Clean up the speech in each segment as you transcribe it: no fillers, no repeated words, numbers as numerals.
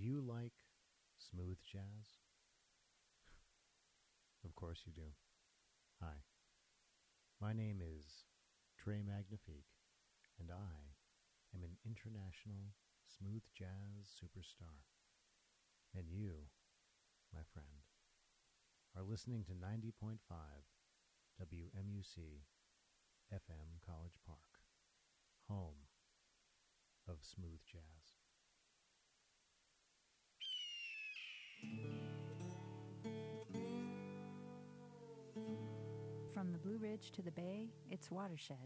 you like smooth jazz? Of course you do. Hi. My name is Trey Magnifique, and I am an international smooth jazz superstar. And you, my friend, are listening to 90.5 WMUC FM College Park, home of smooth jazz. From the Blue Ridge to the Bay, it's Watershed.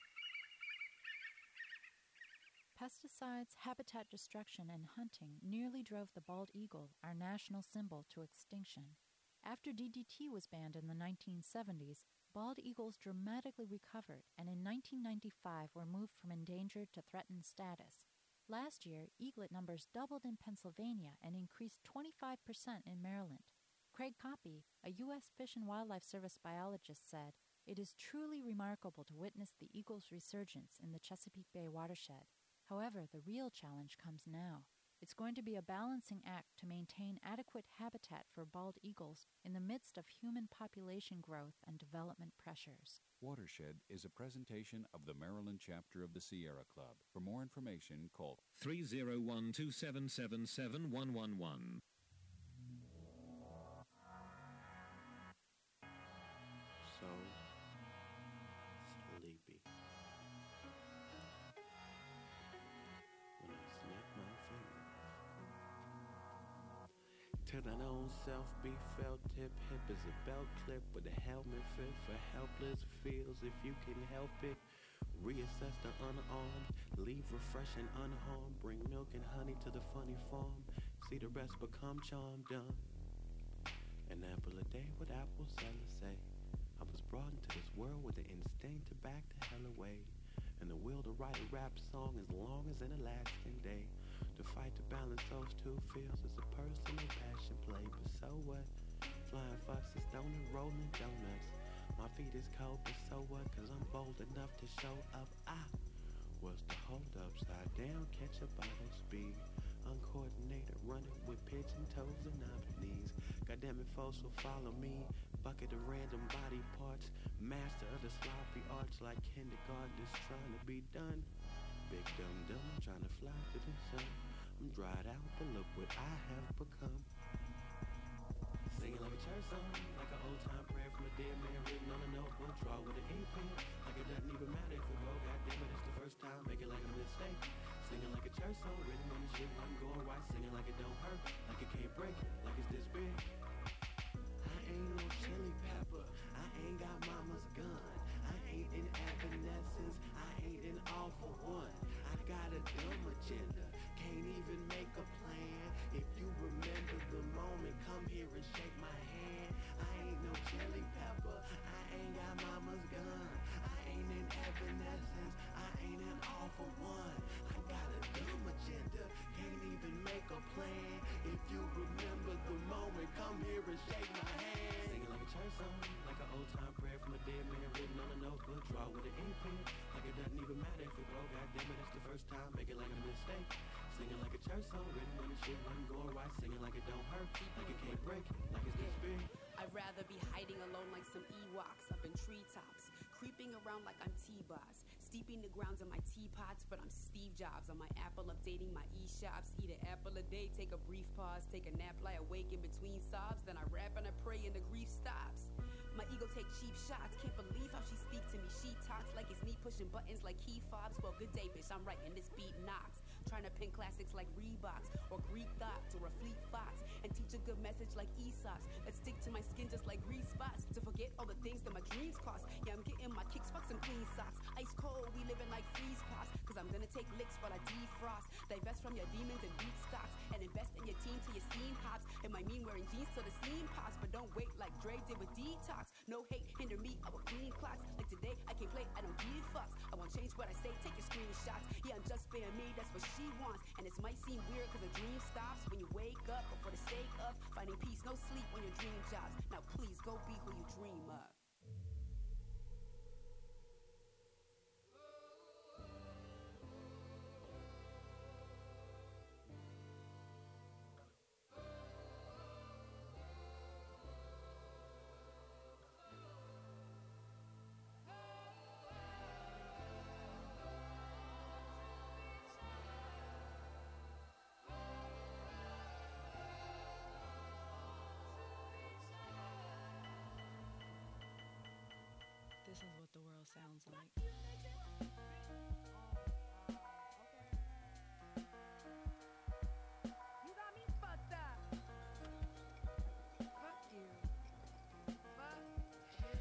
Pesticides, habitat destruction, and hunting nearly drove the bald eagle, our national symbol, to extinction. After DDT was banned in the 1970s, bald eagles dramatically recovered and in 1995 were moved from endangered to threatened status. Last year, eaglet numbers doubled in Pennsylvania and increased 25% in Maryland. Craig Coppey, a U.S. Fish and Wildlife Service biologist, said, "It is truly remarkable to witness the eagle's resurgence in the Chesapeake Bay watershed. However, the real challenge comes now. It's going to be a balancing act to maintain adequate habitat for bald eagles in the midst of human population growth and development pressures." Watershed is a presentation of the Maryland chapter of the Sierra Club. For more information, call 301-277-7111. So sleepy. When I snap my fingers. Till thine own self be felt, tip hip as a belt clip with a helmet fit for helpless feels. If you can help it, reassess the unarmed, leave refreshing unharmed, bring milk and honey to the funny farm, see the rest become charmed done. An apple a day, what apple sellers say. I was brought into this world with the instinct to back the hell away, and the will to write a rap song as long as an Alaskan day. To fight to balance those two feels is a personal passion play, but so what? Flying foxes, donut, rolling donuts. My feet is cold, but so what? Cause I'm bold enough to show up. I was the hold upside down, catch a bottle speed. Uncoordinated, running with pigeon toes and knobbly knees. Goddamn it, folks will follow me. Bucket of random body parts, master of the sloppy arts, like kindergartners trying to be done. Big dumb dumb, I'm trying to fly to the sun. I'm dried out, but look what I have become. Singing like a church song, like an old time prayer from a dead man written on a notebook, draw with an ink pen, like it doesn't even matter if we go, goddamn it, it's the first time, make it like a mistake. Singing like a church song, written on the shit wasn't going right, singing like it don't hurt, like it can't break, like it's this big. I ain't no chili pepper, I ain't got mama's gun, I ain't in Evanescence, I ain't an all for one. I got a dumb agenda, can't even make a plan. If you remember the moment, come here and shake my hand. I ain't no chili pepper, I ain't got mama's gun, I ain't in Evanescence, I ain't an all for one. I got a dumb agenda, can't even make a plan. If you remember the moment, come here and shake my hand. Singing like a church song, like an old time prayer from a dead man written on a notebook, draw with an ink pen, like it doesn't even matter if it go, goddamn it, it's the first time, make it like a mistake. Singing like a church song, written when the shit wasn't going right, singing like it don't hurt, like it can't break, like it's this big. I'd rather be hiding alone like some Ewoks up in treetops, creeping around like I'm T-Boss, steeping the grounds in my teapots, but I'm Steve Jobs on my Apple, updating my e-shops, eat an apple a day, take a brief pause, take a nap, lie awake in between sobs, then I rap and I pray and the grief stops. My ego take cheap shots, can't believe how she speak to me, she talks like it's me pushing buttons like key fobs. Well, good day, bitch, I'm writing this beat knocks, trying to pin classics like Reeboks, or Greek thoughts, or a Fleet Fox, and teach a good message like Aesop's, that stick to my skin just like grease spots, to forget all the things that my dreams cost. Yeah, I'm getting my kicks, fuck some clean socks, ice cold, we living like freeze pops, cause I'm gonna take licks while I defrost, divest from your demons and beat stocks, and invest in your team till your scene pops. It might mean wearing jeans till the steam pops, but don't wait like Dre did with Detox. No hate, hinder me, I will clean clocks, like today I can't play, I don't give fucks, I won't change what I say, take your screenshots. Yeah, I'm just being me, that's what she wants, and this might seem weird cause a dream stops when you wake up, but for the sake of finding peace, no sleep when your dream jobs. Now please go be who you dream of. girl sounds like. You got me fucked up. Fuck you. Fuck you.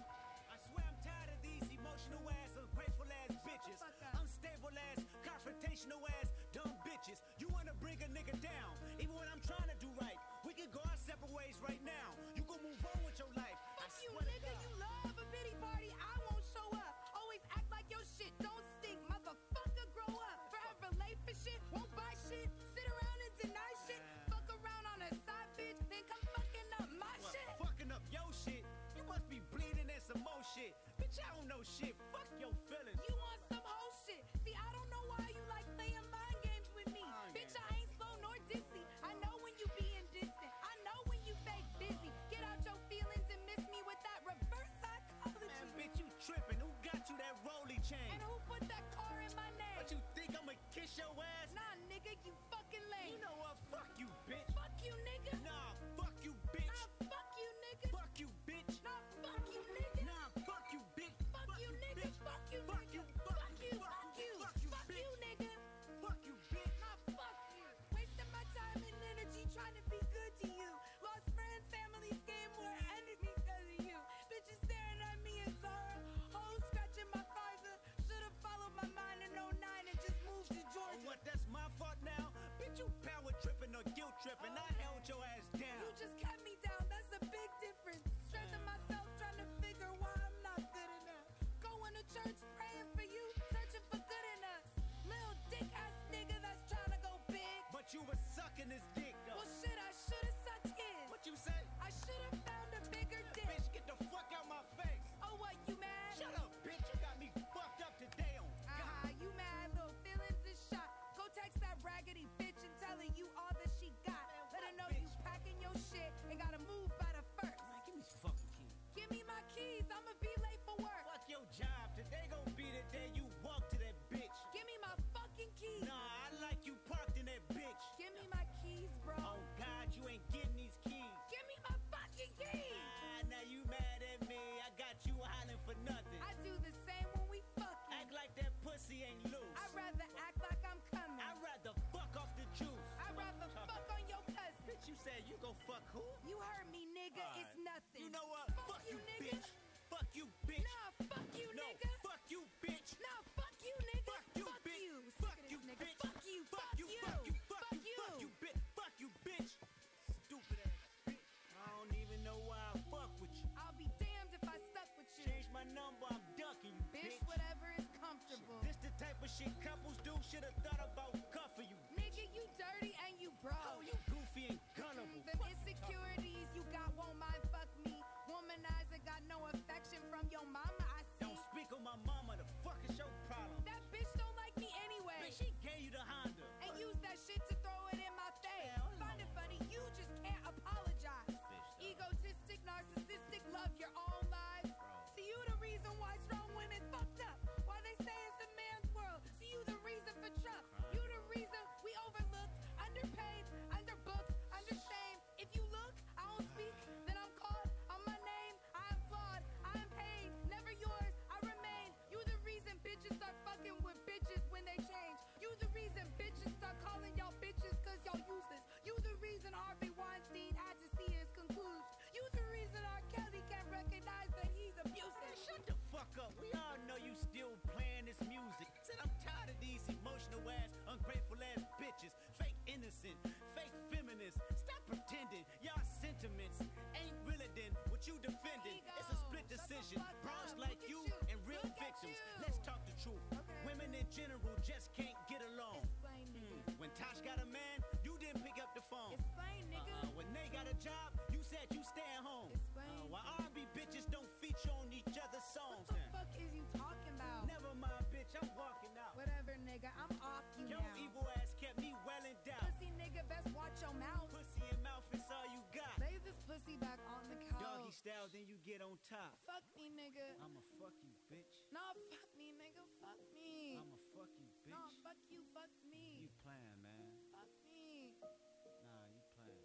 I swear I'm tired of these emotional ass, ungrateful ass bitches. Fuck up. Unstable ass, confrontational ass, dumb bitches. You wanna bring a nigga down, even when I'm trying to do right. We can go our separate ways right now. You gon' move on with your life. Fuck I you, swear to nigga. God. You love a pity party. I won't show up. Always act like your shit don't stink. Motherfucker, grow up. Forever late for shit. Won't buy shit. Sit around and deny shit. Fuck around on a side bitch. Then come fucking up my Well, shit. fucking up your shit. You must be bleeding and some more shit. Bitch, I don't know shit. Fuck your feelings. You want some whole shit. See, I don't know why you like playing mind games with me. Mind Bitch, games. I ain't slow nor dizzy. I know when you being distant. I know when you fake busy. Get out your feelings and miss me with that reverse psychology. Man, bitch, you tripping. Who got you that rolly chain? And who put that car in my name? But you think I'ma kiss your ass? Nah, nigga, you fucking lame. You know what? Fuck you, bitch. Fuck you, nigga. Nah, fuck you, bitch. Nah, fuck you, nigga. Fuck you, bitch. Nah, fuck you, nigga. Nah, fuck you, bitch. Fuck you, nigga. bitch. Fuck you, Fuck nigga. you, Fuck you, fuck you. Fuck you, Fuck you, bitch. nigga. Fuck you, bitch. Nah, fuck you. Wasting my time and energy trying to be good to you. Lost friends, families, gained more enemies because of you. Bitches staring at me in sorrow. Hoes scratching my visor. Should've followed my mind in '09 and just moved to Oh, Georgia. what? That's my fault now? Bitch, you power tripping or guilt tripping. I held your ass down. You just kept me down, that's a big difference. Stressing myself, trying to figure why I'm not good enough. Going to church, praying for you, searching for good in us. Little dick ass nigga that's trying to go big. But you was sucking his dick, though. Well, shit, I should've sucked his. What you say? I should've found a bigger dick. Bitch, get the fuck out my face. Oh, what, you mad? Shut up, bitch. You got me fucked up today on God. You mad, little feelings is shot. Go text that raggedy bitch and tell her you all that she got. Let her know you packing your shit and gotta move by the first. Man, give me these fucking keys. Give me my keys, I'ma be late for work. Fuck your job. Today gon' be the day you walk to that bitch. Give me my fucking keys. Nah, I like you parked in that bitch. Give me my keys, bro. Oh, God, you ain't getting these keys. Give me my fucking keys. Now you mad at me. I got you hollering for nothing. I do the same when we fucking. Act like that pussy ain't loose. I'd rather act like I'm coming. I'd rather fuck off the juice. I'd rather fuck on your cousin. Bitch, you said you gon' fuck who? You heard me, nigga. Alright. It's nothing. You know what? Fuck you, nigga. bitch. Fuck you, bitch. Nah, fuck you, No, nigga. fuck you, bitch. Nah, fuck you, nigga. Fuck you, bitch. you. Fuck Sick of you, this nigga. bitch. Fuck you. Fuck you, fuck you, fuck you, fuck you, bitch. Fuck you, bitch. Stupid ass bitch. I don't even know why I fuck with you. I'll be damned if I stuck with you. Change my number, I'm ducking you, Bitch, bitch. whatever is comfortable. This the type of shit couples do. Should've thought about cuffing you. Nigga, you dirty and you broke. Oh, you goofy and gullible. Them insecurities you got won't mind fuck me. Womanizer got no affection from your mama, I see. Don't speak on my mama. The fuck is your problem? That bitch don't like me anyway. Bitch, she gave you the Honda. And use that shit to throw it in my face. Hell no. Find it funny, you just can't apologize. Egotistic, narcissistic, love your own lives. See, you the reason why strong women fucked up. Why they say it's a man's world. See, you the reason for Trump. You the reason we overlooked, underpaid, underbooked, understained. If you look, I don't speak, then I'm called on my name. I am flawed, I am pain, never yours, I remain. You the reason bitches start fucking with bitches when they change. You the reason bitches start calling y'all bitches cause y'all useless. You the reason Harvey Weinstein had to see his conclusion. You the reason R. Kelly can't recognize that he's abusive. Man, shut the fuck up. We all know you still playing this music. Said I'm tired of these emotional ass, ungrateful ass bitches. Fake innocent, fake feminists. Stop pretending. Y'all sentiments ain't realer than what you defending. Ego. It's a split Shut the decision. fuck Bronze up. like Look at you you. and real Look at victims. you. Let's talk the truth. Okay. Women in general just can't get along. Explain, nigga. When Tosh got a man, you didn't pick up the phone. Explain, nigga. When they got a job, you said you stay at home. Explain. Why R&B bitches don't feature on each other's songs? What the then? fuck is you talking about? Never mind, bitch, I'm walking out. Whatever, nigga. I'm off you Your now. evil ass kept me well in doubt. Pussy nigga, best watch your mouth. Pussy and mouth is all you got. Lay this pussy back on the couch. Doggy style, then you get on top. Fuck me, nigga. I'ma fuck you, bitch. Nah, fuck me, nigga. Fuck me. I'ma fuck you, bitch. Nah, fuck you. Fuck me. You playing, man. Fuck me. Nah, you playing.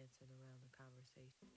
dancing around the conversation.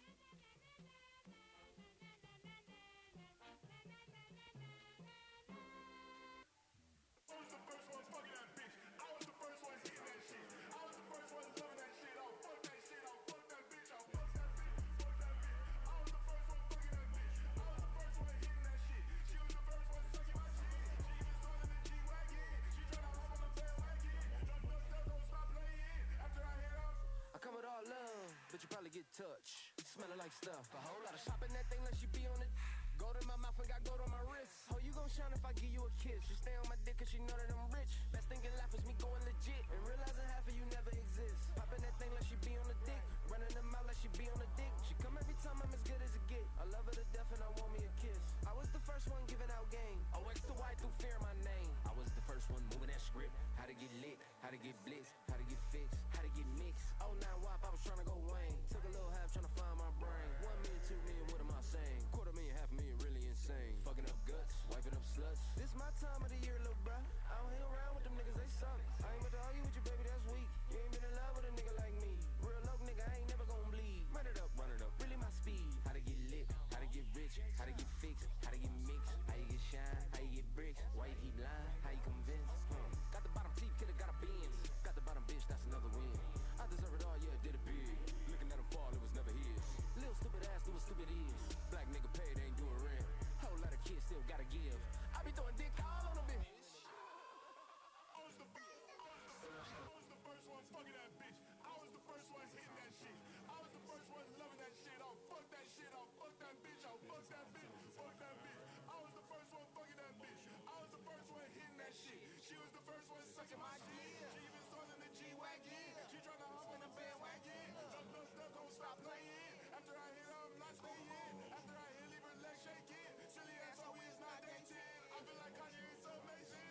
I come with all love, but you probably get touched. Smelling like stuff. A whole lot of shopping that thing like she be on it. Gold in my mouth and got gold on my wrist. Oh, you gon' shine if I give you a kiss. She stay on my dick cause she know that I'm rich. Best thing in life is me going legit and realizing half of you never exist. Popping that thing like she be on the dick. Running them out like she be on the dick. She come every time I'm as good as it get. I love her to death and I want me a kiss. I was the first one giving out game. OX to Y through fear in my name. I was the first one moving that script. How to get lit, how to get blitz, how to get fixed, how to get mixed. Oh, 9 WAP, I was trying to go Wayne. Took a little half trying to find my brain. 1 million, 2 million, what am I saying? $250,000, $500,000, really insane. Fucking up guts, wiping up sluts. This my time of the year, little bruh. I don't hang around with them niggas, they suck. I ain't about to argue with you, baby, that's weak. You ain't been in love with a nigga like me. Real low nigga, I ain't never gon' bleed. Run it up, really my speed. How to get lit, how to get rich, how to get fixed, how to get mixed, how you get shine, how you get bricks, why you keep lying, how you convince. Got the bottom teeth, kidda got a Benz. Got the bottom bitch, that's another win. I deserve it all, yeah, did it big. Looking at him fall, it was never his. Little stupid ass, do what stupid is. Black nigga paid, ain't doing rent. Whole lot of kids still gotta give. I be throwing dick all on a bitch. I was the first one fucking that bitch. I was the first one hitting that shit. I was the first one loving that shit. I'll fuck that shit. I'll fuck that bitch. I'll fuck that bitch. Fuck that bitch. I was the first one fucking that bitch. I was the first one hitting that shit. She was the first one sucking my dick. She even started in the G-Wagon. She tryna hop in the bandwagon. Duck, don't stop playing. After I hit her, I'm not staying. After I hit, leave her legs shaking. Silly ass always not dating. I feel like Kanye is amazing.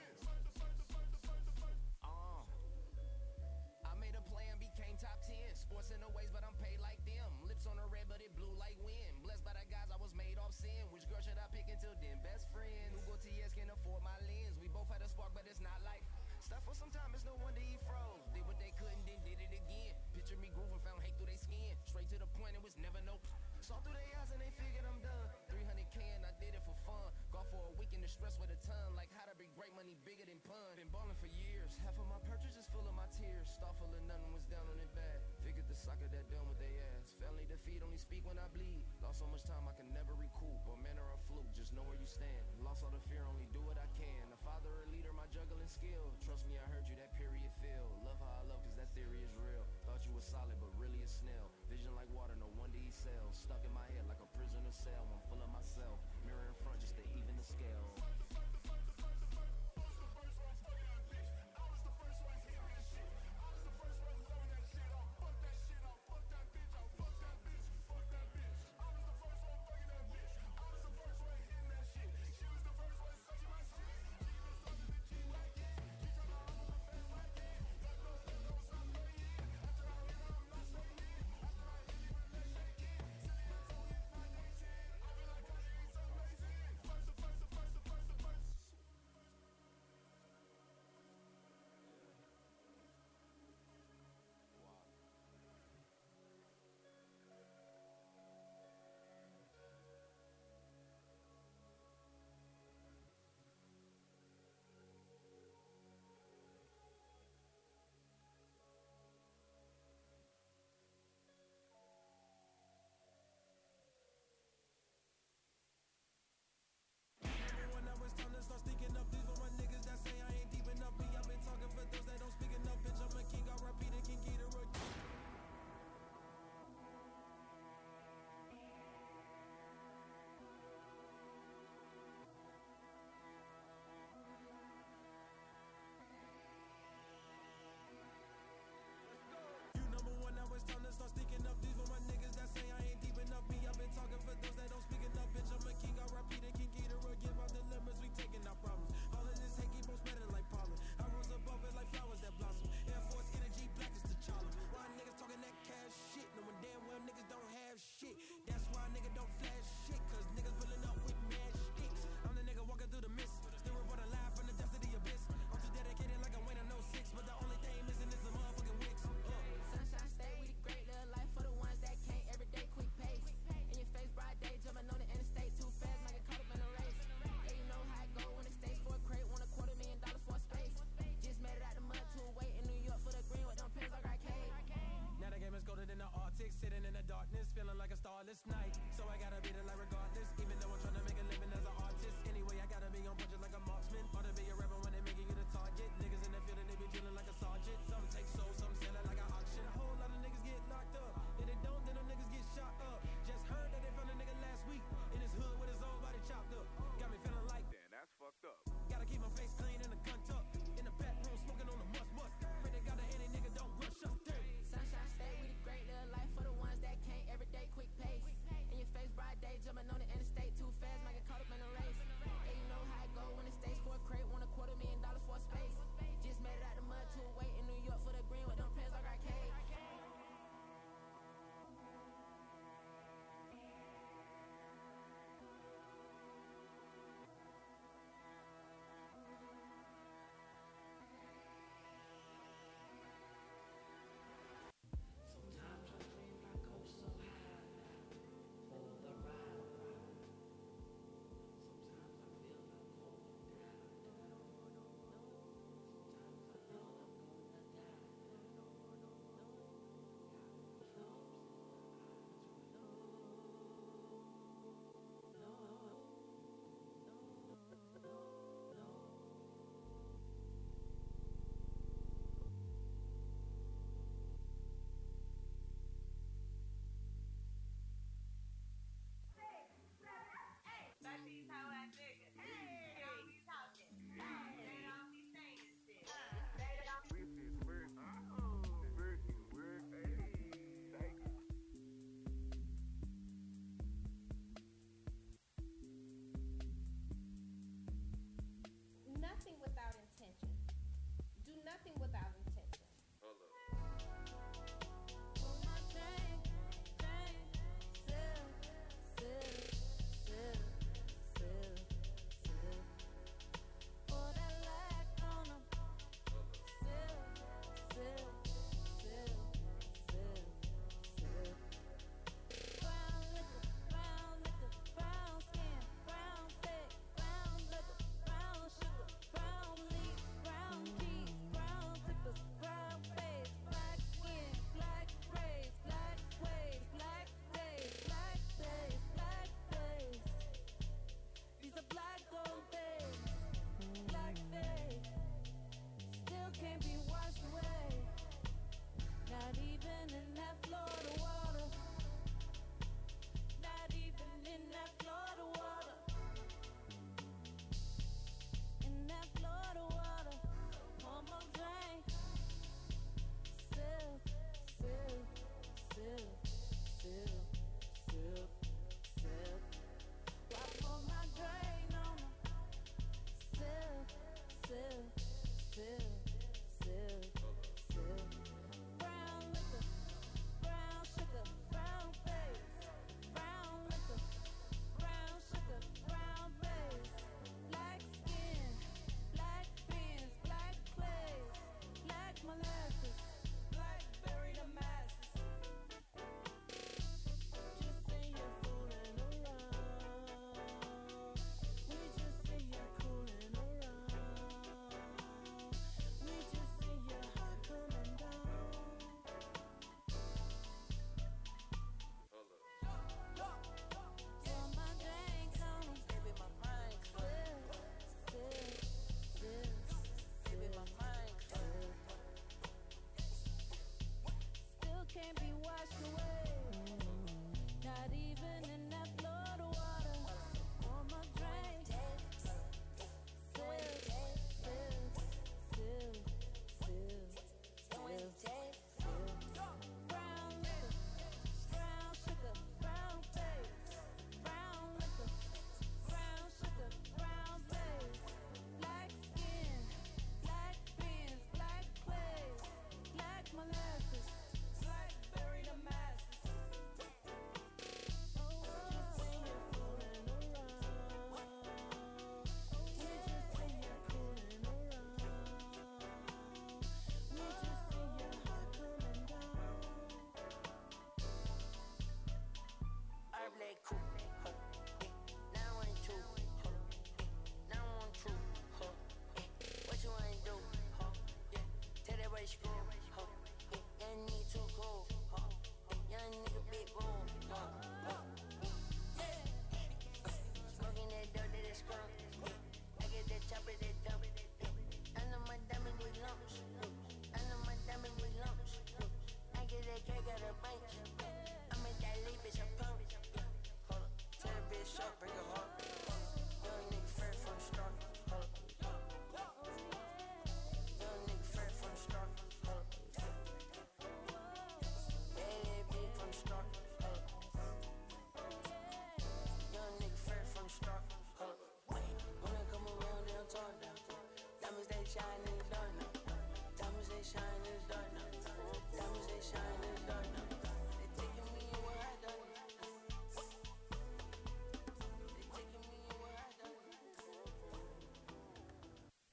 I made a play and became top 10. Sports in the ways, but I'm paid like them. Lips on the red, but it blew like wind. Blessed by the guys, I was made off sin. Which girl should I pick until then? Best friend. Hugo TS can afford my lens. We both had a spark, but it's not like stuff for some time. It's no wonder he froze. Did what they couldn't, then did it again. Picture me grooving, found hate through their skin. Straight to the point, it was never no. Saw through their eyes and they figured I'm done. 300K and I did it for fun. Golf for a weekend to stress with a ton. Like how to be great money bigger than pun. Been ballin' for years. Half of my purchases full of my tears. Start full of nothing was down on it bad. Figured the soccer that done with they ass. Family defeat only speak when I bleed. Lost so much time I can never recoup. A man or a fluke, just know where you stand. Lost all the fear, only do what I can. A father or leader, my juggling skill. Trust me, I heard you, that period feel. Love how I love, cause that theory is real. Thought you was solid, but really a snail. Vision like water, no wonder he sells. Stuck in my head like a prisoner cell. I'm full of myself. Mirror in front just to even the scale.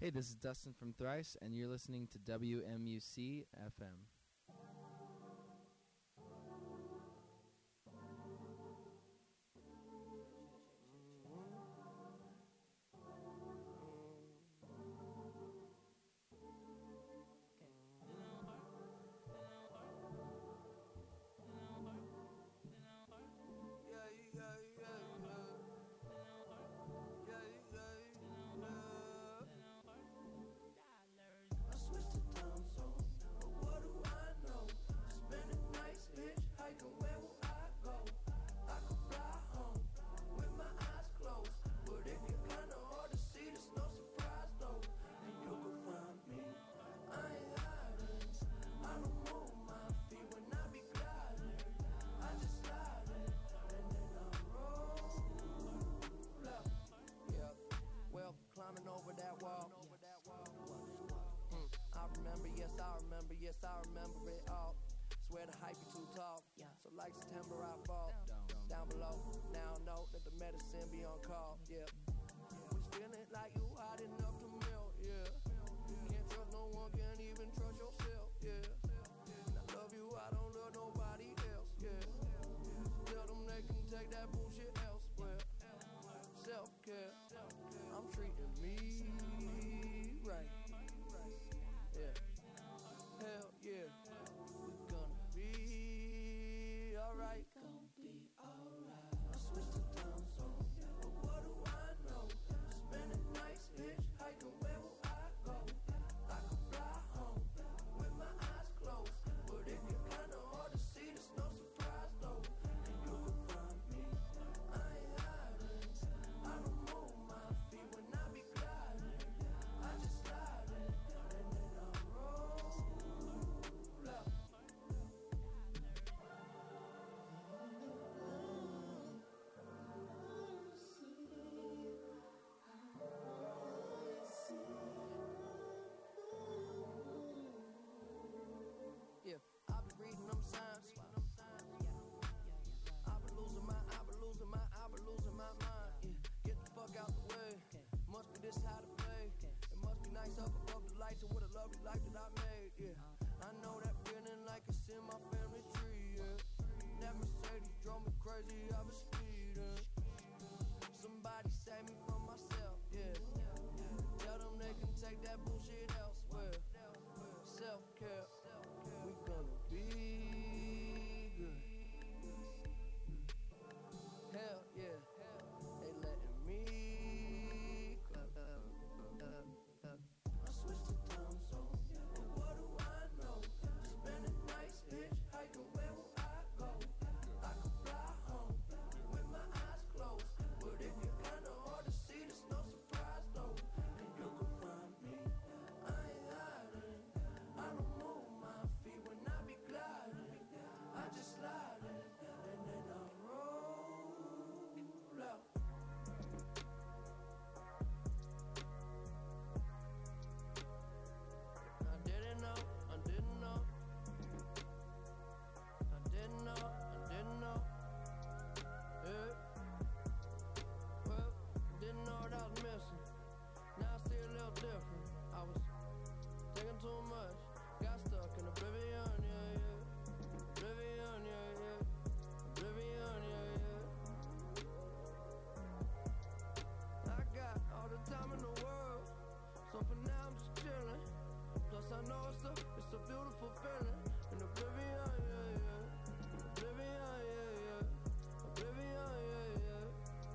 Hey, this is Dustin from Thrice, and you're listening to WMUC FM. Yes, I remember it all. Swear the hype be too tall. So like September I fall down below. Now I know that the medicine be on call. Yeah. Was feeling like you hot enough to melt. Yeah. Can't trust no one, can't even trust yourself. Yeah. And I love you, I don't love nobody else. Yeah. Tell them they can take that bullshit elsewhere. Self-care. I'm treating me right. Yeah. Hell yeah, we gonna be alright. Gonna be alright. I switched the time zone, but what do I know? Spending nights hitchhiking, where will I go? I could fly home with my eyes closed, but it get kinda hard to see. There's no surprise though, and you can find me. I ain't hiding. I don't move my feet when I be gliding. I just slide in, and then I roll. Yeah, I be reading them signs. I be losing my mind. Yeah, get the fuck out the way. Must be this how to play. It must be nice up above the lights and what a lovely life that I made. Yeah, I know that feeling like it's in my family tree. Yeah, that Mercedes drove me crazy. I was speeding. Somebody save me from myself. Yeah, tell them they can take that bullshit elsewhere. Self-care. We gonna be good. Hell yeah, they letting me I switched the time zone, but what do I know? Spending nights hitchhiking, where will I go? I could fly home with my eyes closed, but it get kinda hard to see. There's no surprise though, and you can find me. I ain't hiding. I don't move my feet when I be gliding. I just slide in, and then I roll out. I didn't know. Yeah. Well, didn't know what I was missing. Now I see a little different. I was taking too much. Got stuck in oblivion, yeah, yeah. Oblivion, yeah, yeah. Oblivion, yeah, yeah. I got all the time in the world, so for now I'm just chilling. Plus I know it's a beautiful feeling. In oblivion, yeah, yeah. Oblivion, yeah, yeah. Oblivion, yeah, yeah.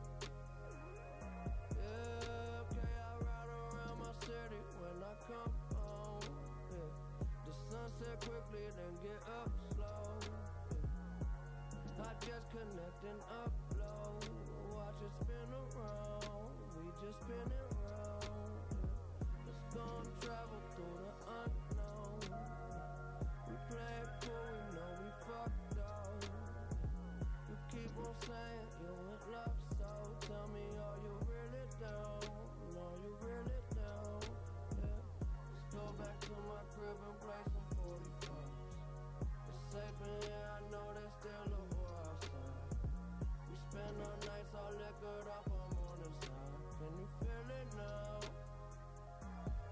Yeah, okay, I ride around my city when I come home. Yeah, the sunset quickly, then get up slow. Yeah. I just connect and upload. Watch it spin around. We just spin it round. Yeah. Let's go and travel through the unknown. We play it cool, we know we fucked up. You keep on saying you in love, so tell me, are you really down? Are you really down? Yeah. Let's go back to my crib and play some 45s. It's safe in here, I know there's still a war outside. We spend our nights all liquored up on morning side. Can you feel it now?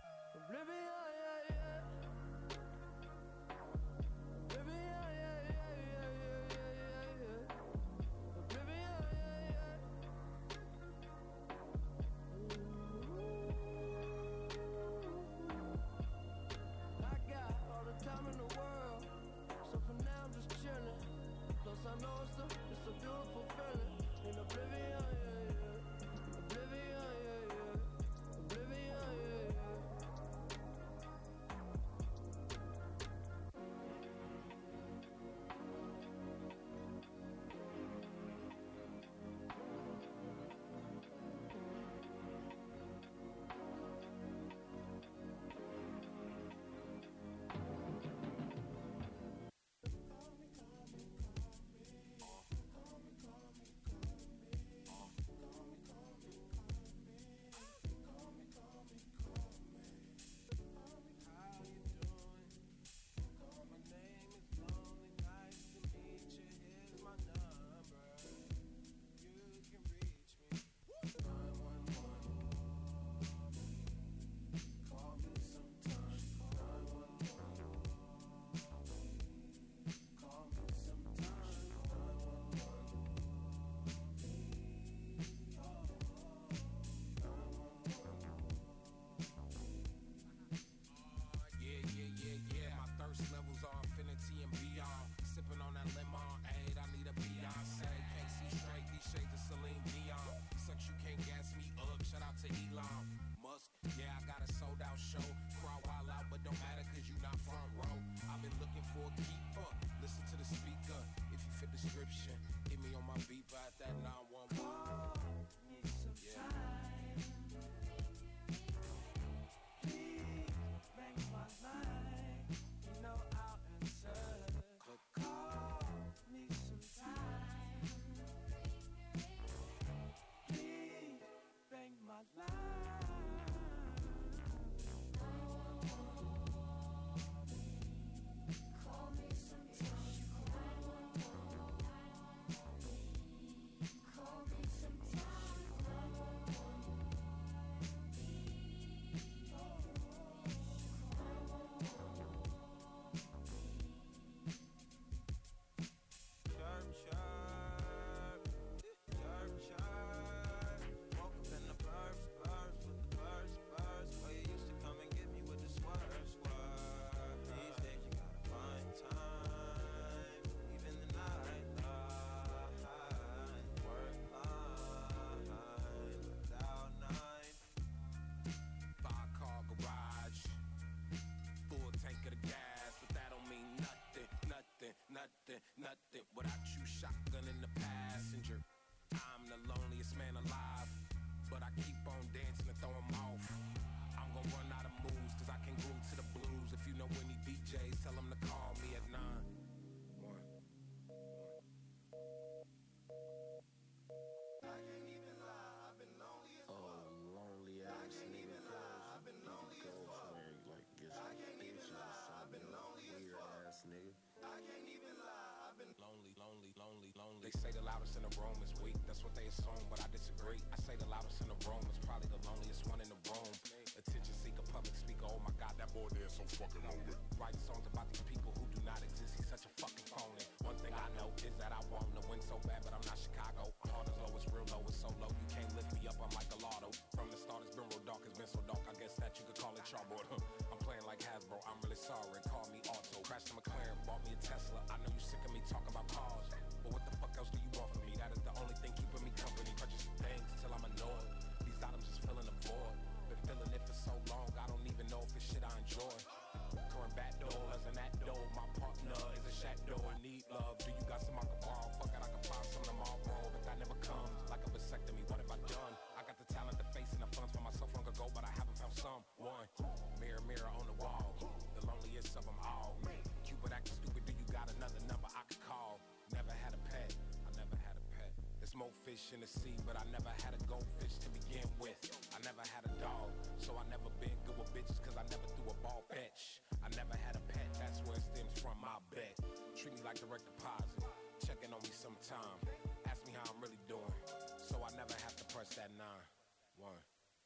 They say the loudest in the room is weak, that's what they assume, but I disagree. I say the loudest in the room is probably the loneliest one in the room. Attention seeker, public speaker, oh my God, that boy there is so fucking lonely. Writing songs about these people who do not exist, he's such a fucking phony. One thing I know is that I want to win so bad, but I'm not Chicago. Heart is low, it's real low, it's so low, you can't lift me up, I'm like a lotto. From the start, it's been real dark, it's been so dark, I guess that you could call it chalkboard. I'm playing like Hasbro, I'm really sorry, call me Auto. Crashed a McLaren, bought me a Tesla, I know you sick of me talking about cars, but what the fuck else do you want from me? That is the only thing keeping me company. Purchasing things till I'm annoyed. These items just filling the void. Been feeling it for so long, I don't even know if it's shit I enjoy. Current back doors and that door, my partner is a shack door. I need love. Do you got some I can borrow? Fuck it, I can find some tomorrow, but that never comes. Like a vasectomy, what have I done? I got the talent, the face, and the funds for myself long ago, but I haven't found someone. Mirror, mirror on the wall, the loneliest of them all. Cupid acting stupid, do you got another number I could call? Never had a pet, I never had a pet. There's more fish in the sea, but I never had a goldfish to begin with. I never had a dog, so I never been good with bitches, cause I never threw a ball fetch. I never had a pet, that's where it stems from, I bet. Treat me like direct deposit, checking on me sometime. Ask me how I'm really doing, so I never have to press that 9. One.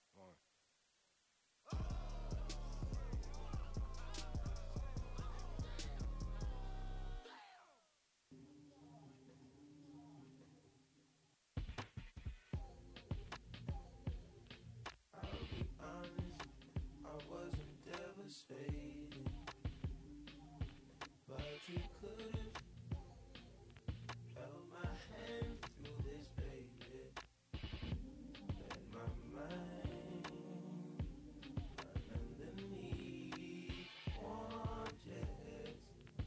Devastated, but you could've held my hand through this, baby. Let my mind run underneath warm jets.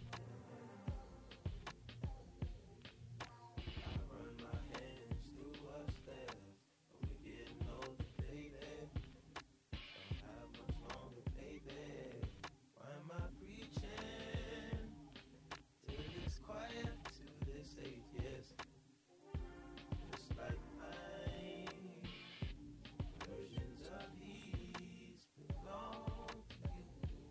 I run my hands through what's left, but we're getting older, baby. Don't have much longer, baby. Why am I preaching till it's quiet to this age? Yes, just like mine. Versions of these belong to you.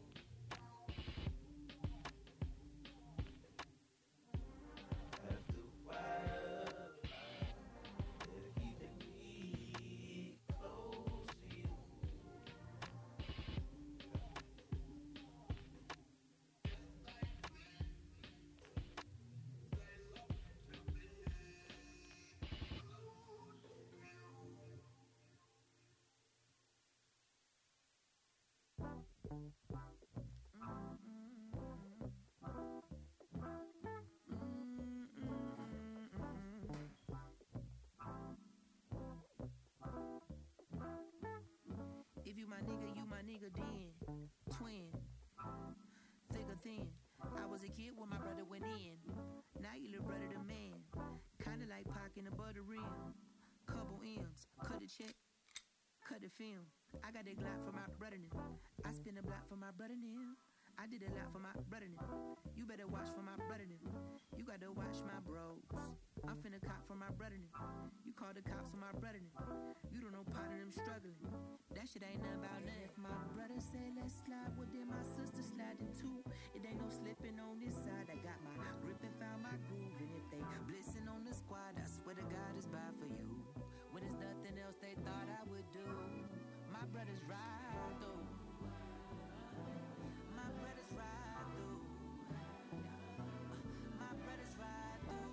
After a while, they're keeping me close to you. If you my nigga then. Twin, thick or thin. I was a kid when my brother went in. Now you little brother the man. Kinda like Pac in the butter rim. Couple M's, cut the check, cut the film. I got a Glock for my brother now. I spin a block for my brother now. I did a lot for my brother now. You better watch for my brother now. You gotta watch my bros. I'm finna cop for my brother now. You call the cops on my brother now. You don't know part of them struggling. That shit ain't nothing about nothing. If my brother say let's slide, well then my sister sliding too. It ain't no slipping on this side. I got my grip and found my groove. And if they blitzing on the squad, I swear to God it's bad for you. When there's nothing else they thought I would do. My brothers ride through. My brothers ride through. My brothers ride through.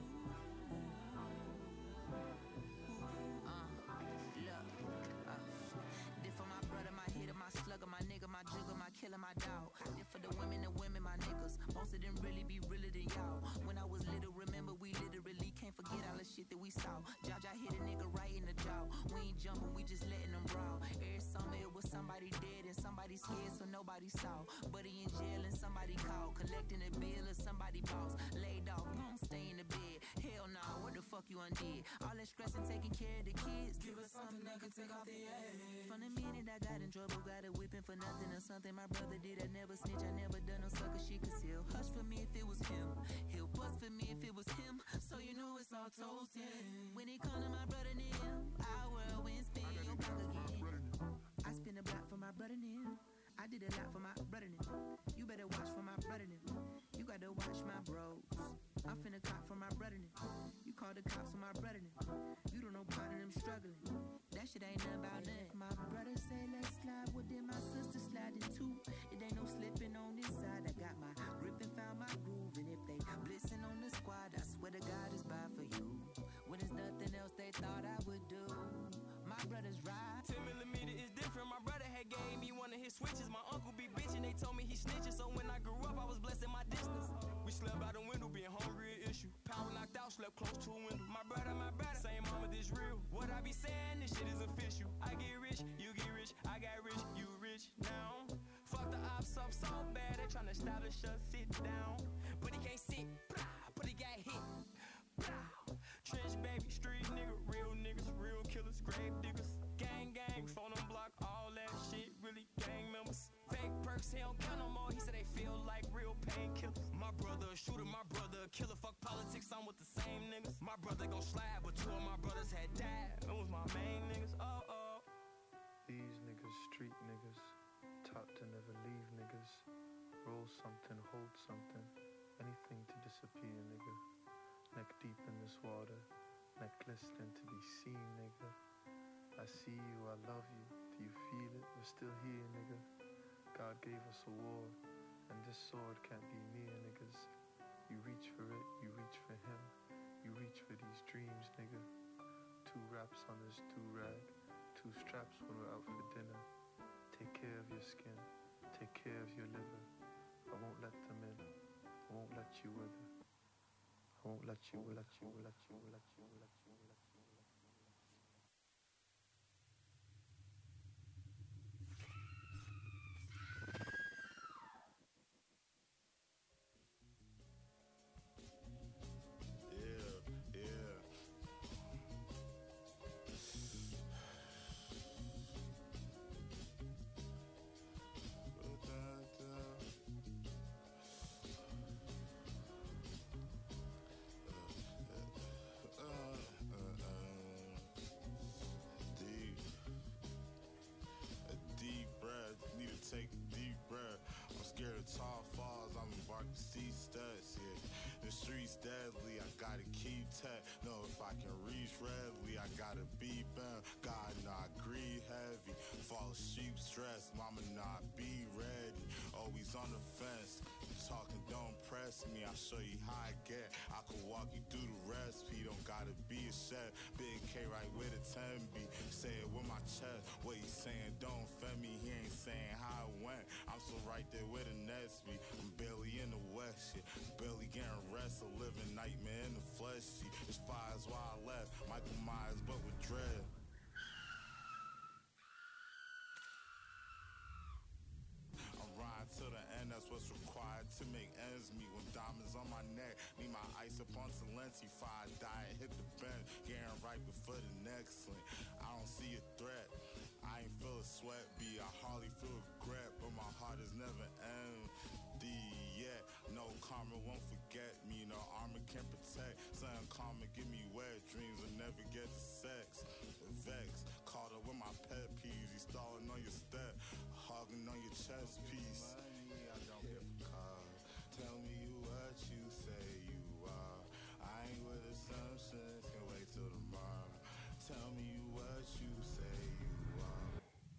Did for my brother, my hitter, my slugger, my nigga, my jugger, my killer, my dog. Did for the women, my niggas. Most of them really be realer than y'all. When I was little, remember we literally can't forget all the shit that we saw. Jaja hit a nigga right in the jaw. We ain't jumping, we just letting them brawl. Every summer it was somebody dead and somebody scared, so nobody saw. Buddy in jail and somebody called, collecting a bill or somebody boss. Laid off, home, stay in the bed. Hell nah, what the fuck you undid? All that stress and taking care of the kids. Give us something that can take off the edge. From the minute I got in trouble, got a whipping for nothing or something my brother did. I never snitch, I never done no sucker shit. Cause he'll hush for me if it was him. He'll bust for me if it was him. So you know it's all toasted. When it come to my brother Neil, our world wins spin your back again. I spin a block for my brother Neil. I did a lot for my brother Neil. You better watch for my brother Neil. You gotta watch my bros. I'm finna cop for my brother Neil. You the cops on my brother then. You don't know part of them struggling. That shit ain't nothing about that. My brother say let's slide, well then my sister sliding too. It ain't no slipping on this side. I got my grip and found my groove. And if they blitzing on the squad, I swear to God it's by for you. When there's nothing else they thought I would do. My brother's right. 10mm is different. My brother had gave me one of his switches. My uncle be bitching. They told me he snitching. So when I grew up, I was blessed in my distance. We slept out the window, being hungry an issue. Power knocked out, slept close to a window. My brother, same mama, this real. What I be saying, this shit is official. I get rich, you get rich. I got rich, you rich now. Fuck the ops up so bad, they tryna establish us. Sit down, but he can't sit. But he got hit. Trench baby, street nigga, real niggas, real killers, grave diggers, gang, phone on block, all that shit, really gang members. Fake perks, he don't count no more, he said they feel like real painkillers. My brother a shooter, my brother a killer, fuck politics, I'm with the same niggas. My brother gon' slide, but two of my brothers had died. It was my main niggas, These niggas, street niggas, taught to never leave niggas. Roll something, hold something, anything to disappear, nigga. Neck deep in this water, neck glistening to be seen, nigga. I see you, I love you, do you feel it? We're still here, nigga. God gave us a war, and this sword can't be mere, niggas. You reach for it, you reach for him, you reach for these dreams, nigga. 2 wraps on this do-rag, 2 straps when we're out for dinner. Take care of your skin, take care of your liver. I won't let them in, I won't let you wither. I won't let you, let you, let you, let you, let you, let you. Take a deep breath. I'm scared of tall falls. I'm embarked to see steps. Yeah, the streets deadly. I gotta keep tech. No, if I can reach readily, I gotta be bound. God, not greed heavy. Fall sheep stress. Mama, not be ready. Always on the fence. Talking don't press me. I'll show you how I get. I could walk you through the recipe. Don't gotta be a chef. Big K right with a 10B. Say it with my chest. What he saying don't offend me. He ain't saying how it went. I'm so right there with a Nesby. I'm barely in the west shit. Barely getting rest. A living nightmare in the flesh shit. It's fires while I left. Michael Myers but with dread. To the end, that's what's required to make ends meet. When diamonds on my neck, need my ice up on Talenti. Fire diet, hit the bend, getting right before the next link. I don't see a threat, I ain't feel a sweat be. I hardly feel regret, but my heart is never empty yet. No karma won't forget me, no armor can protect. Something karma give me wet dreams and never get to sex. Vex, caught up with my pet peeves. He stalling on your step, hogging on your chest piece. I don't give a cause. Tell me you what you say you are. I ain't with assumptions, can wait till tomorrow. Tell me you what you say you are.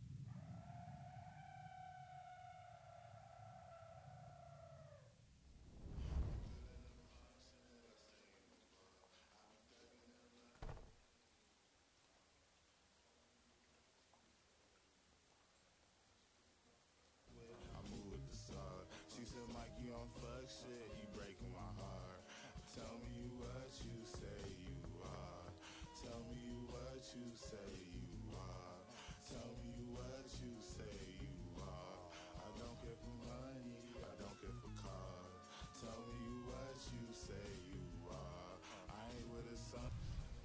She said, Mike, you on fuck shit, you breaking my heart. Tell me you what you say you are. Tell me you what you say you are. Tell me you what you say you are. I don't care for money, I don't care for cars. Tell me you what you say you are. I ain't with a son.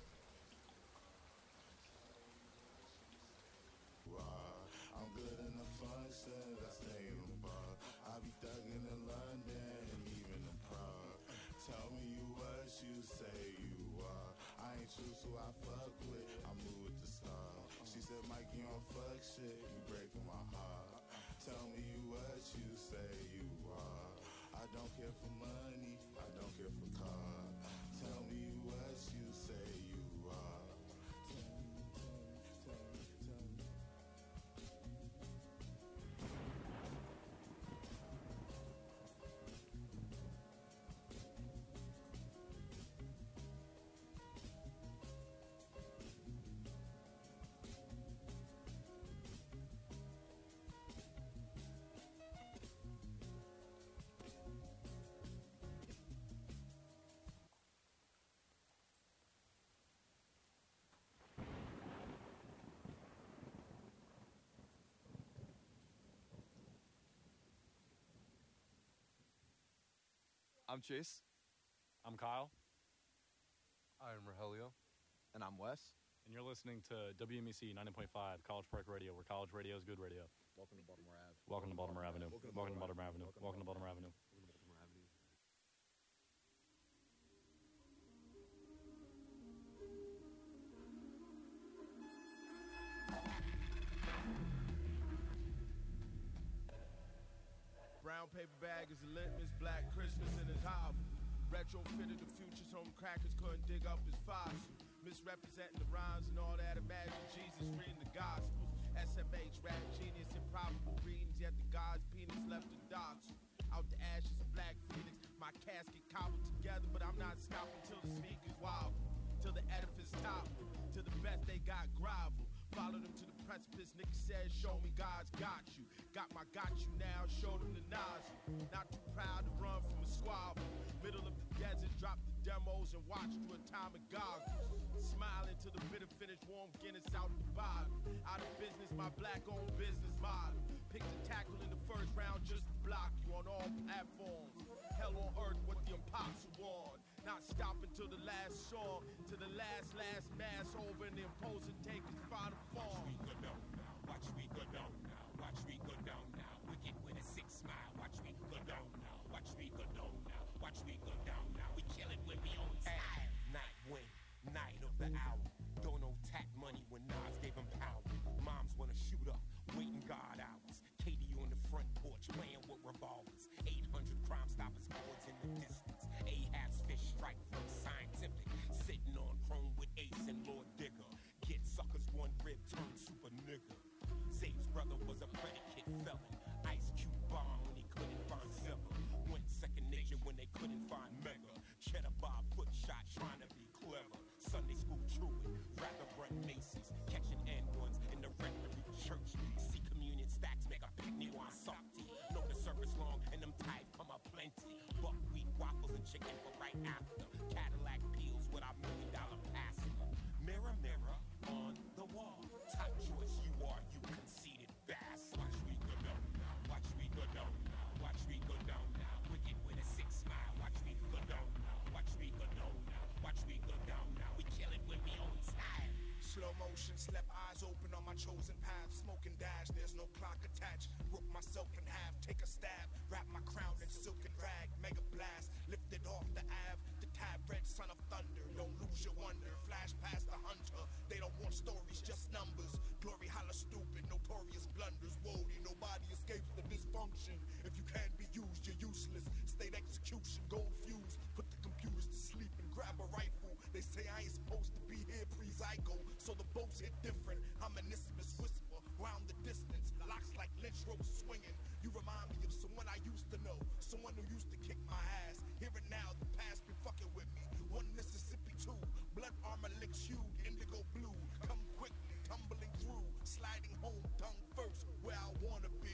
I'm good in the functions, I stay in the bar. I be thugging in London and even in Prague. Tell me you what you say you are. I ain't choose who I fuck with, I move with the star. She said, Mike, you on fuck shit, you breaking I'm Chase. I'm Kyle. I'm Rogelio. And I'm Wes. And you're listening to WMEC 90.5 College Park Radio, where college radio is good radio. Welcome to Baltimore Ave. Welcome to Baltimore Avenue. Welcome to Baltimore Avenue. Welcome to Baltimore Avenue. Brown paper bag is a litmus, black Christmas in his house. Retrofitted the future's home crackers couldn't dig up his fossil. Misrepresenting the rhymes and all that. Imagine Jesus reading the Gospels. SMH, rap genius, improbable readings, yet the God's penis left the dots. Out the ashes of black phoenix, my casket cobbled together, but I'm not stopping till the speakers wobble, till the edifice topple, till the best they got grovel. Follow them to the precipice, nigga said, show me God's got you. Got my got you now, showed them the nausea. Not too proud to run from a squabble. Middle of the desert, drop the demos and watch through a time of goggles. Smiling till the bitter finish, warm Guinness out the bottle. Out of business, my black-owned business model. Picked a tackle in the first round just to block you on all platforms. Hell on earth, what the impossible want. Not stopping till the last song, till the last mass over and the imposing takers final form. Watch me go down now, watch me go down now, watch me go down now. Wicked with a 6 smile, watch me go down now, watch me go down now, watch me go down now. We kill it when we own style. Night wind, night of the hour. Don't know tap money when Nas gave him power. Moms wanna shoot up, waiting God hours. Katie on the front porch playing with revolvers. 800 Crime Stoppers boards in the distance. Ahab's fish strike from Scientific. Sitting on chrome with Ace and Lord Digger. Get suckers one rib turn super nigga. Zabe's brother was a predicate felon. Ice Cube bomb when he couldn't find Zipper. Went second nature when they couldn't find Mega. Cheddar Bob foot shot trying to be clever. Sunday school truant, rather run Macy's. Catching N-ones in the rectory church. See communion stacks make a picnic while salty. Know the service long and them tithe come up plenty. Buckwheat waffles and chicken for right after. Cadillac peels with our $1 million pasta. Mirror, mirror on the wall. Top choice you are, you conceited bass. Watch me go down now, watch me go down now, watch me go down now. Wicked with a 6 smile, watch me go down now, watch me go down now, watch me go down now. We kill it when we own style. Slow motion, slept eyes open on my chosen path. Smoke and dash, there's no clock attached. Rip myself in half, take a stab. Wrap my crown in silken rag. Mega blast, lifted off the Ave. The tab red son of thunder. Don't lose your wonder. Flash past the hunter. They don't want stories, just numbers. Glory holla stupid, notorious blunders. Woody, nobody escapes the dysfunction. If you can't be used, you're useless. State execution, gold fuse. Put the computers to sleep and grab a rifle. They say I ain't supposed to be here pre-zygo, so the boats hit different. I'm an isthmus whisper round the distance. Locks like lynch ropes swinging. You remind me of someone I used to know, someone who used to kick my ass. Here and now, the past be fucking with me. One Mississippi, two. Blood armor licks hued, indigo blue. Come quickly, tumbling through. Sliding home, tongue first, where I wanna be.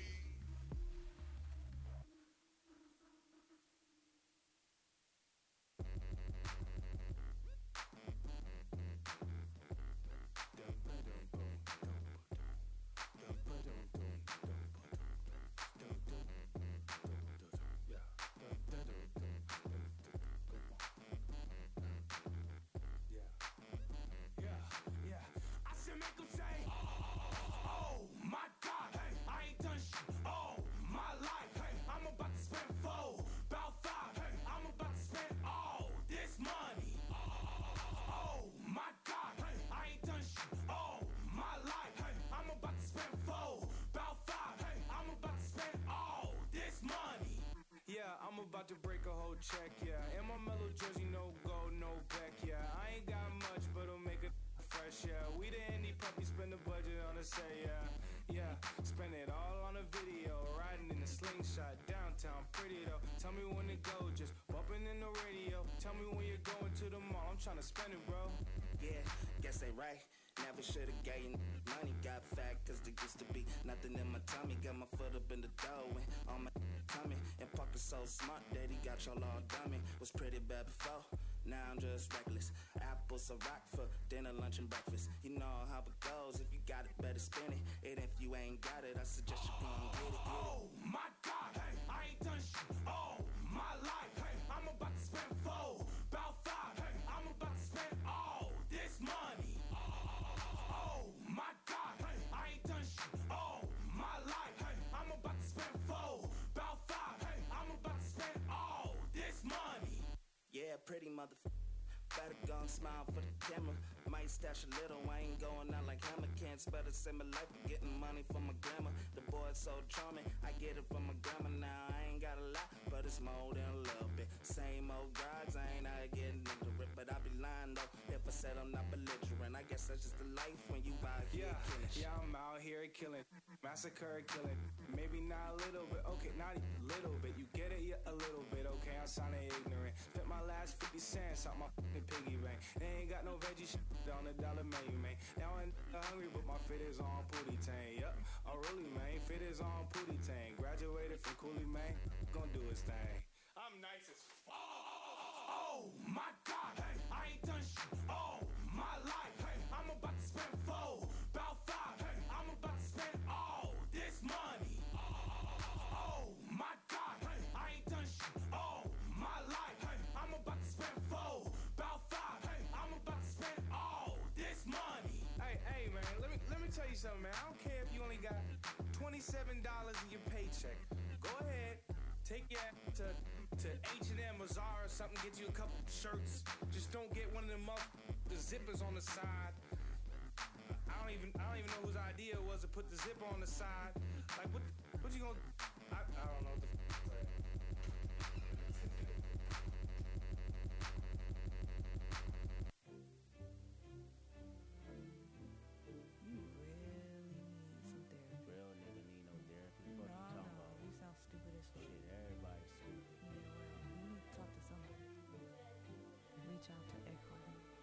About to break a whole check, yeah. In my mellow jersey, no gold, no back, yeah. I ain't got much, but I'll make it fresh, yeah. We the indie puppy, spend the budget on a say, yeah. Yeah, spend it all on a video. Riding in a slingshot, downtown, pretty though. Tell me when to go, just bumping in the radio. Tell me when you're going to the mall, I'm trying to spend it, bro. Yeah, guess they right. Never should've gave you money. Got fat cause there used to be nothing in my tummy. Got my foot up in the dough and on my tummy. And pocket so smart that he got y'all all dummy. Was pretty bad before, now I'm just reckless. Apples a rock for dinner, lunch and breakfast. You know how it goes, if you got it, better spend it. And if you ain't got it, I suggest you go and get it. Oh my God, hey, I ain't done shit all my life. Hey, I'm about motherfucker. Better go and smile for the camera. Might stash a little, I ain't going out like hammer. Can't spell the same life for getting money from my grandma. The boy's so charming, I get it from my grandma now. I ain't got a lot, but it's more than a little bit. Same old guys, I ain't out getting ignorant. But I be lying though, if I said I'm not belligerent. I guess that's just the life when you out here killing shit. Yeah, I'm out here killing, massacre killing. Maybe not a little bit, okay, not even a little bit. You get it, yeah, a little bit, okay, I sounded ignorant. Spent my last 50 cents out my fucking piggy bank. They ain't got no veggie shit on the dollar menu, man. Now I'm hungry, but my fit is on Pootie Tang. Yup, oh really, man, fit is on Pootie Tang. Graduated from Cooley, man, gonna do his thing. I'm nice as fuck. Oh my God, hey, I ain't done shit all my life. Hey, I'm about to spend about 5. Hey, I'm about to spend all this money. Oh my God, hey, I ain't done shit all my life. Hey, I'm about to spend about 5. Hey, I'm about to spend all this money. Hey, man, let me tell you something, man. I don't care if you only got $27 in your paycheck. Go ahead, take your ass to H&M or Zara or something, get you a couple shirts. Just don't get one of them the zippers on the side. I don't even know whose idea it was to put the zipper on the side. Like what you gonna? I don't know what the f*** that. Real nigga need no therapy. What you talking about? You sound stupid as fuck. Shit, everybody's stupid. Yeah, well, you need to talk to somebody. Reach out to Eckhart.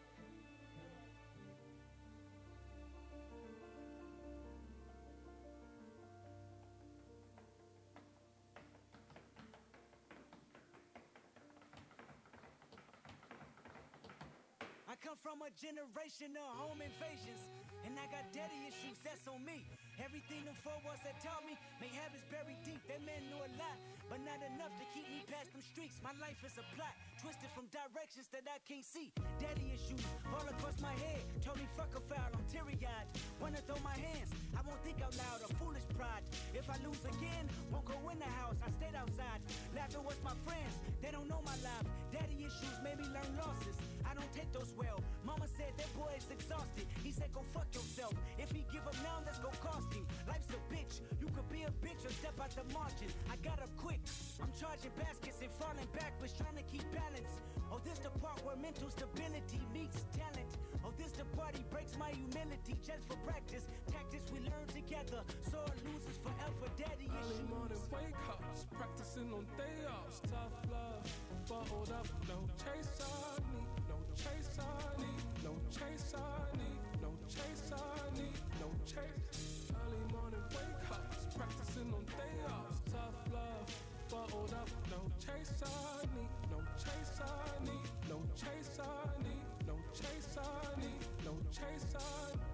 I come from a generation of home invasions, and I got daddy issues, that's on me. Everything them four walls that taught me, may habits buried deep. That man knew a lot, but not enough to keep me past them streets. My life is a plot, twisted from directions that I can't see. Daddy issues all across my head, told me fuck a foul, I'm teary-eyed. Wanna throw my hands, I won't think out loud, a foolish pride. If I lose again, won't go in the house, I stayed outside. Laughing with my friends, they don't know my life. Daddy issues made me learn losses, I don't take those well. Mama said that boy is exhausted, he said go fuck yourself. If he give up now, that's gon' cost him. Life's a bitch, you could be a bitch or step out the margin. I got up quick, I'm charging baskets and falling backwards, trying to keep balance. Oh, this the part where mental stability meets talent. Oh, this the part he breaks my humility just for practice. Tactics we learn together, sore losers forever. Daddy issues. Early morning wake ups, practicing on day offs. Tough love, bottled up, no chase I need, no chase I need, no chase I need, no chase I need, no chase. Early morning wake ups, practicing on day offs. Tough love, bottled up, no chase I need, no chase I need, no chase I need, no chase I need, no chase I need.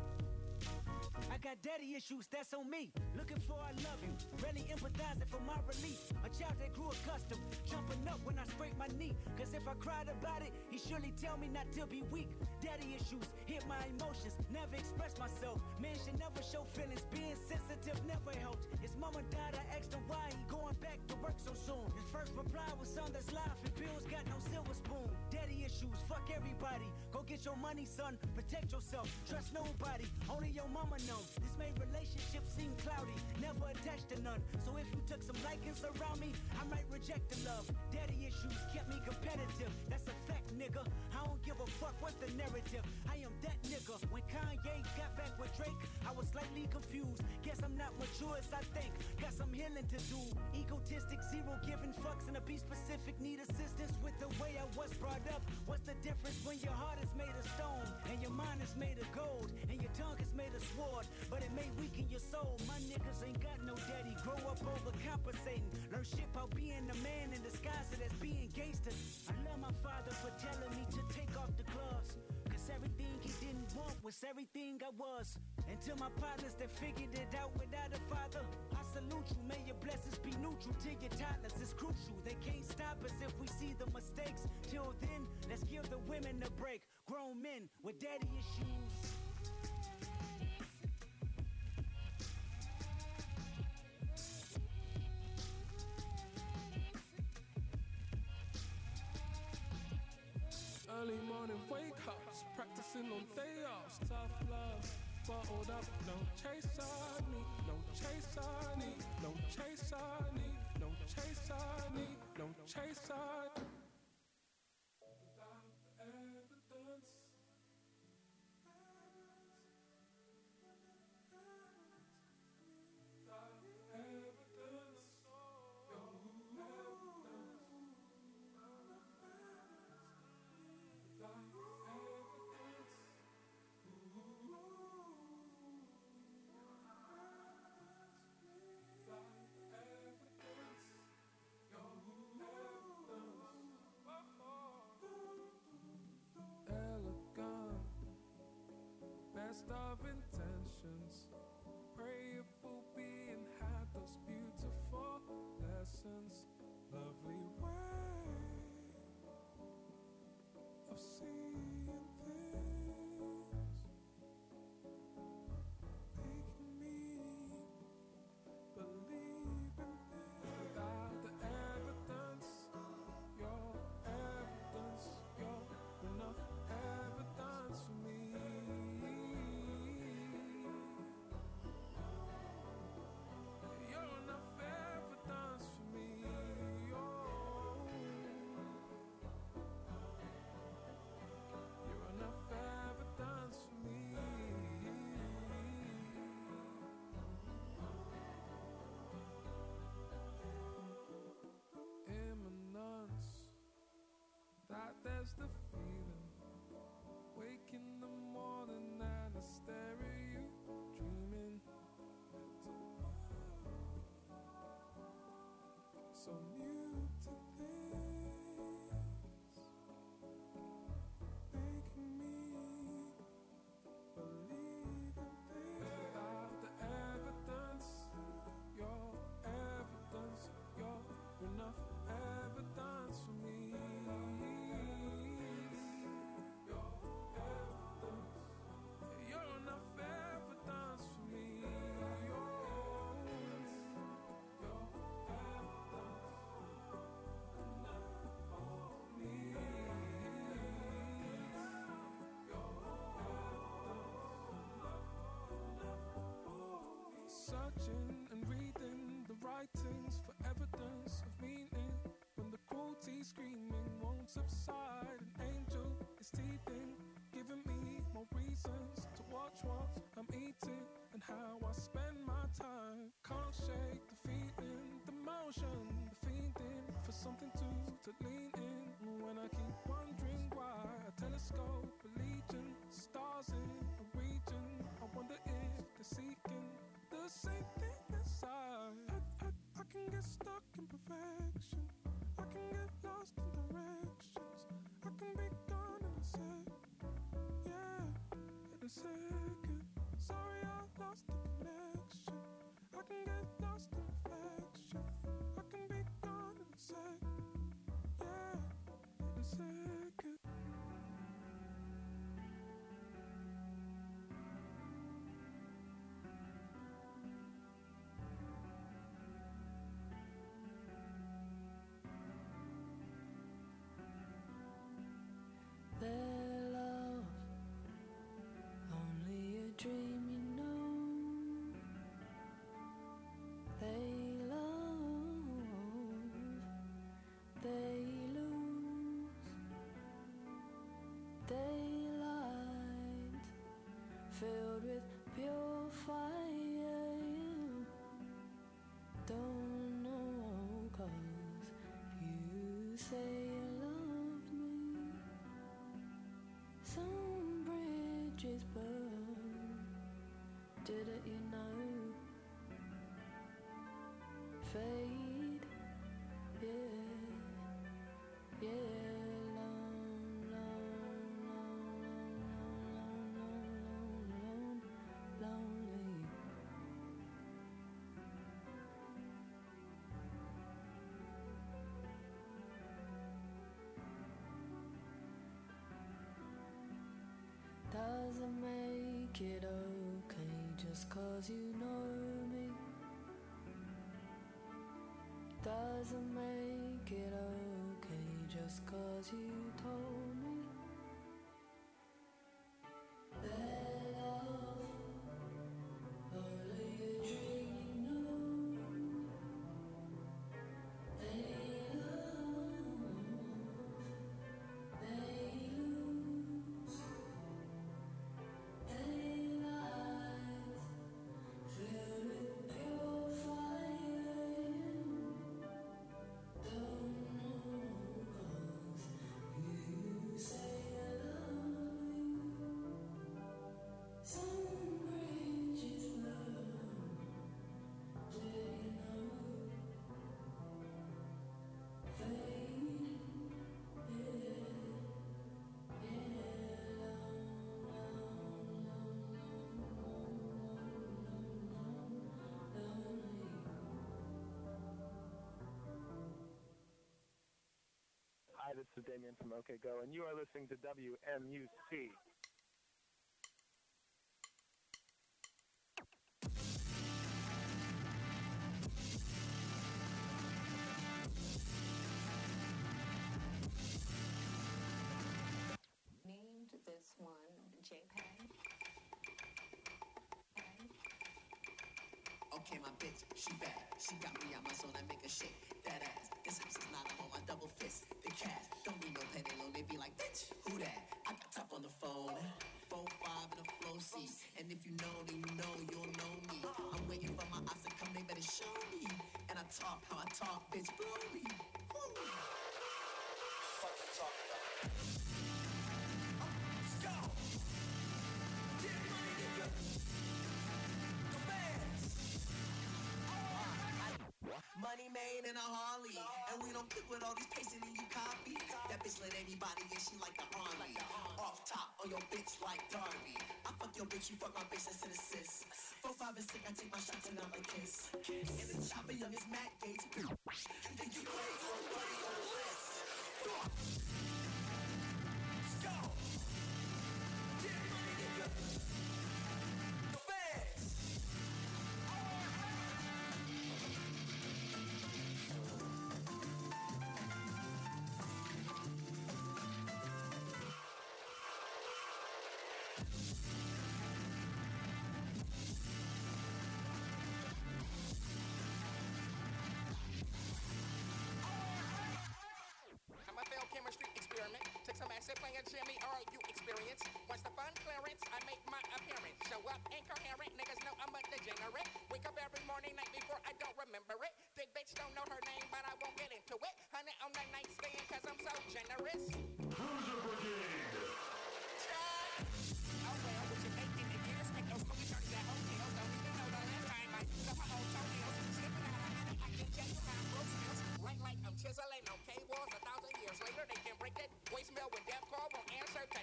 I got daddy issues, that's on me. Looking for I love you, really empathizing for my relief. A child that grew accustomed, jumping up when I scrape my knee. Cause if I cried about it, he surely tell me not to be weak. Daddy issues, hit my emotions, never express myself. Man should never show feelings, being sensitive never helped. His mama died, I asked him why he going back to work so soon. His first reply was son, that's life and bills got no silver spoon. Daddy issues, fuck everybody. Go get your money, son, protect yourself. Trust nobody, only your mama know. This made relationships seem cloudy, never attached to none. So if you took some likings around me, I might reject the love. Daddy issues kept me competitive, that's a fact, nigga. I don't give a fuck what's the narrative. I am that nigga. When Kanye got back with Drake, I was slightly confused. Guess I'm not mature as I think, got some healing to do. Egotistic, zero giving fucks, and to be specific, need assistance with the way I was brought up. What's the difference when your heart is made of stone, and your mind is made of gold, and your tongue is made of sword? But it may weaken your soul. My niggas ain't got no daddy. Grow up overcompensating. Learn shit about being a man in disguise as being gangster. I love my father for telling me to take off the gloves, cause everything he didn't want was everything I was. And to my partners that figured it out without a father, I salute you. May your blessings be neutral to your toddlers. It's crucial. They can't stop us if we see the mistakes. Till then, let's give the women a break. Grown men with daddy issues. Early morning wake ups, practicing on day offs. Tough love, bottled up, no chase I need, no chase I need, no chase I need, no chase I need, no chase I need. Best of intentions, prayerful being had those beautiful lessons. Lovely way of seeing things, making me believe in things. Without the evidence, your evidence, you're enough evidence for me. That there's the feeling. Wake in the morning and I stare at you, dreaming. So new to this, making me believe in things. Without the evidence, your evidence, you're enough evidence for me. Searching and reading the writings for evidence of meaning. When the cruelty screaming won't subside, an angel is teething, giving me more reasons to watch what I'm eating and how I spend my time. Can't shake the feeling, the motion, the feeding for something to lean in. When I keep wondering why a telescope, a legion, stars in a region, I wonder if they're seeking the same thing inside. I can get stuck in perfection. I can get lost in directions. I can be gone in a sec. Yeah, in a second. Sorry I lost the connection. I can get lost in reflection. I can be gone in a sec. Yeah, in a second. Their love, only a dream, you know. They love, they lose. Daylight filled with pure fire. Don't know 'cause you say you loved me. Some bridges burn, didn't you know? Fade, yeah, yeah. Long, long, long, lonely. Doesn't make it okay just 'cause you know me. Doesn't make it okay just 'cause you told me. This is Damien from OK Go, and you are listening to WMUC. Named this one JPEG. Okay, my bitch, she bad. She got me out my zone, I make her shake that ass. This hips is not a home, I double fist the cash. Don't need no penny loan, they be like, bitch, who that? I got top on the phone, 4-5 in a flow seat. And if you know, then you know, you'll know me. I'm waiting for my eyes to come, they better show me. And I talk how I talk, bitch, blow me. Woo. Fuck you talking about? Let's go. Get money, nigga. Go fast. Money made in a Harley, and we don't click with all these pasting and you copy. That bitch let anybody in, she like the army. Off top on your bitch like Darby. I fuck your bitch, you fuck my bitch, that's an assist. 4-5 and 6, I take my shots and I'm a kiss. And the chopper young as Matt Gates. You think you play for a buddy?